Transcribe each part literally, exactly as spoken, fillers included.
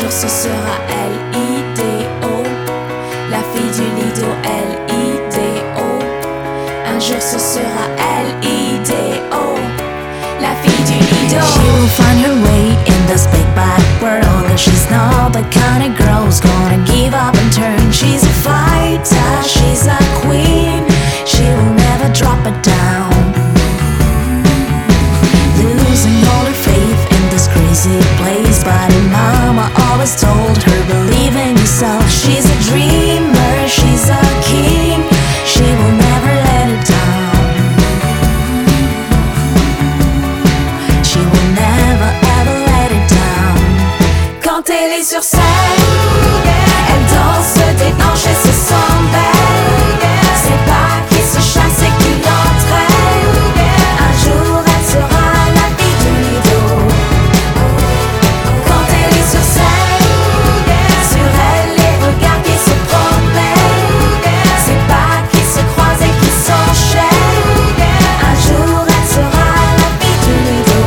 jour ce sera L I D O, la fille du Lido, L I D O. Un jour ce sera L I D O, la fille du Lido. She will find her way in this big bad world, cause she's not the kind of girl who's gonna give up and turn. She's a fighter, she's a queen, she will never drop it down. Losing all her faith in this crazy place, but her mama always told her, believe in yourself. She's a dreamer, she's a king, she will never let it down. She will never ever let it down. Quand elle est sur scène, elle danse, se déhanche et se sent belle. C'est pas qui se chasse et qui l'entraîne. Un jour elle sera la fille du Lido. Quand elle est sur scène, sur elle les regards qui se promènent. C'est pas qui se croisent et qui s'enchaînent. Un jour elle sera la fille du Lido.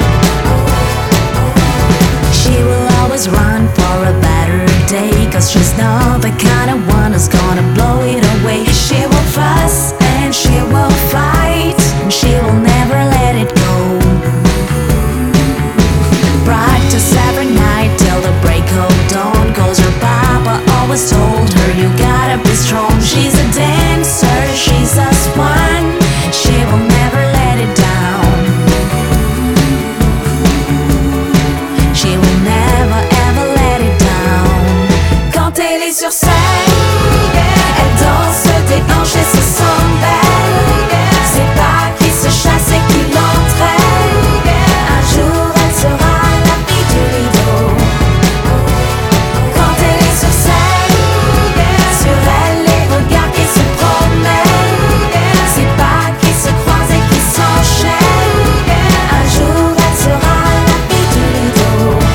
She will always run for a better day, cause she's not the kind of one who's gonna blow it away. She will fuss and she will fight, and she will never let it go. Practice every night till the break of dawn, cause her papa always told her, you gotta be strong. She's a dancer, she's a swan, she will never let it down. She will never ever let it down. Quand elle est sur scène, elle danse, se déhanche et se sent belle. C'est pas qui se chasse et qui l'entraîne. Un jour elle sera la fille du Lido. Quand elle est sur scène, sur elle les regards qui se promènent. C'est pas qui se croisent et qui s'enchaînent. Un jour elle sera la fille du Lido.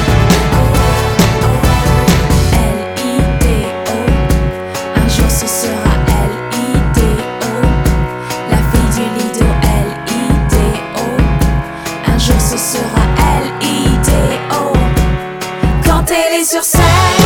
L I D O, un jour ce sera L I D O, la fille du Lido, L I D O. Un jour ce sera L I D O, quand elle est sur scène.